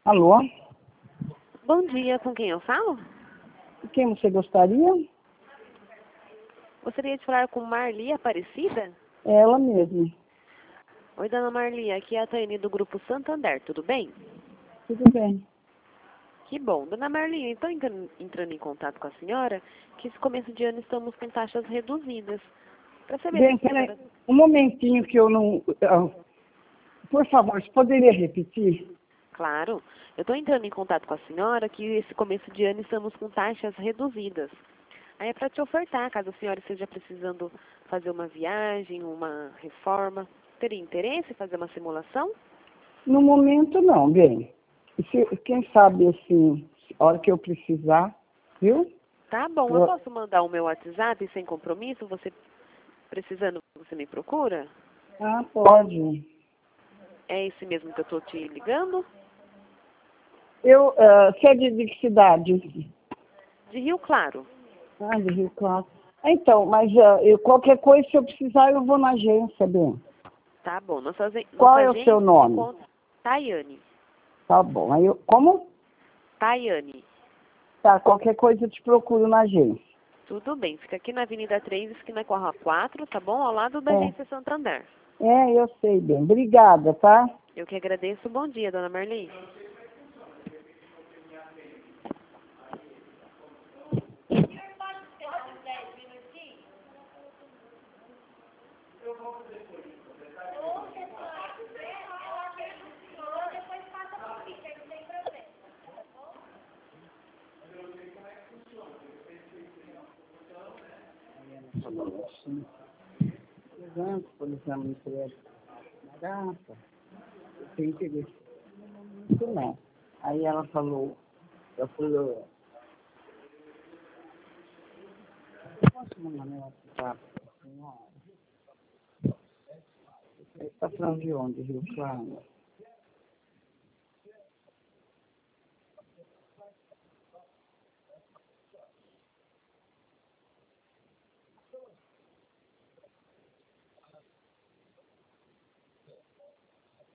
Alô? Bom dia, com quem eu falo? Quem você gostaria? Gostaria de falar com Marli Aparecida? É ela mesma. Oi, dona Marli, aqui é a Taine do Grupo Santander, tudo bem? Tudo bem. Que bom. Dona Marli, estou entrando em contato com a senhora, que esse começo de ano estamos com taxas reduzidas. Para saber Bem, se a peraí, senhora... um momentinho que eu não... por favor, você poderia repetir? Claro, eu estou entrando em contato com a senhora que esse começo de ano estamos com taxas reduzidas. Aí é para te ofertar, caso a senhora esteja precisando fazer uma viagem, uma reforma. Teria interesse em fazer uma simulação? No momento, não, bem. Quem sabe, assim, a hora que eu precisar, viu? Tá bom, eu posso mandar o meu WhatsApp sem compromisso? Você precisando, você me procura? Ah, pode. É esse mesmo que eu estou te ligando? Você é de que cidade? De Rio Claro. Ah, de Rio Claro. Então, mas qualquer coisa, se eu precisar, eu vou na agência, bem. Tá bom, Qual nossa é o agência seu se nome? encontra... Tayane. Tá bom. Aí como? Tayane. Tá, qualquer coisa eu te procuro na agência. Tudo bem, fica aqui na Avenida 3, esquina com a Rua 4, tá bom? Ao lado da É, agência Santander. eu sei, bem. Obrigada, tá? Eu que agradeço. Bom dia, dona Marli. Por exemplo, garrafa. Eu tenho interesse. Isso não. Aí ela falou, eu falei, eu posso mandar meu WhatsApp? Senhora? Você está falando de onde, Rio Claro?